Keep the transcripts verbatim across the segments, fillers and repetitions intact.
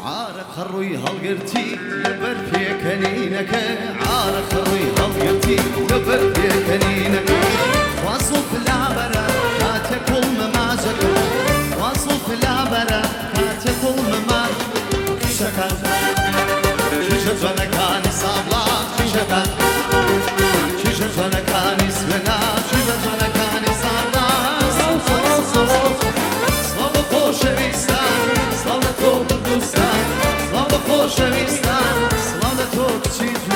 عارق الروي هالقرتي لبر في كنينك عارق الروي هالقرتي لبر في كنينك واصف العبرة كاتكل ممازك واصف العبرة كاتكل ممازك شكل شجر كان صابلا شجر شجر كان اسمنا شجر كان صابلا صلاه خوشویستان صلاه تو دوستان صلاه خوشویستان صلاه تو چیزو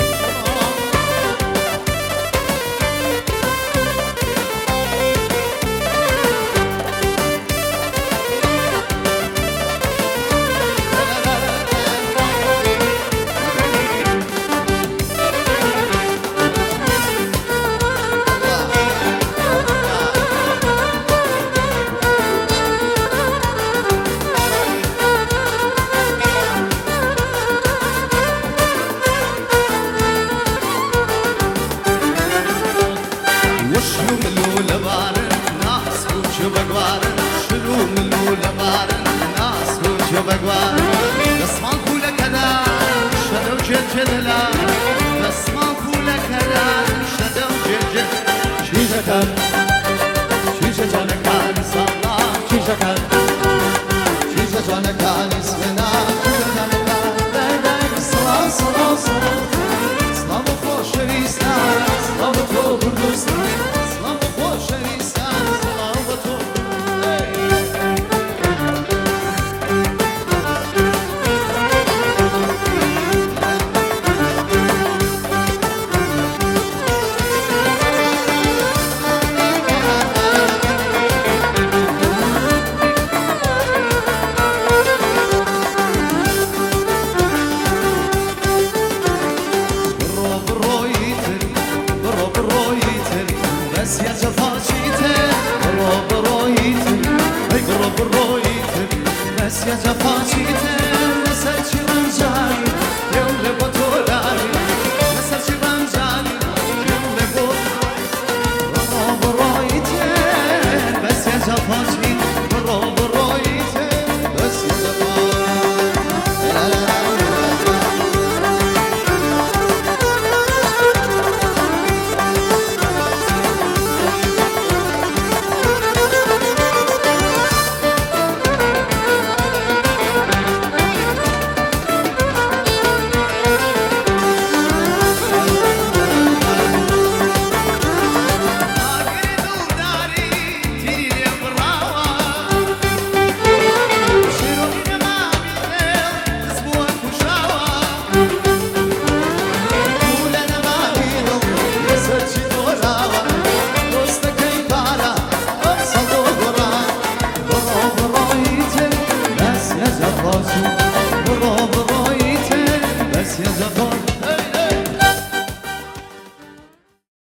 دسمان پولک هدر شده و جلجللا دسمان پولک هدر شده و جلجل چیزه کن چیزه جانه کن سالا چیزه کن چیزه جانه کن اسمنا چیزه جانه کن دردن سلام سلام سلام سلام و خوشویستان سلام و تو بردوستان سلام و خوشویستان سلام و تو يا جفاكي تنسى شي رجع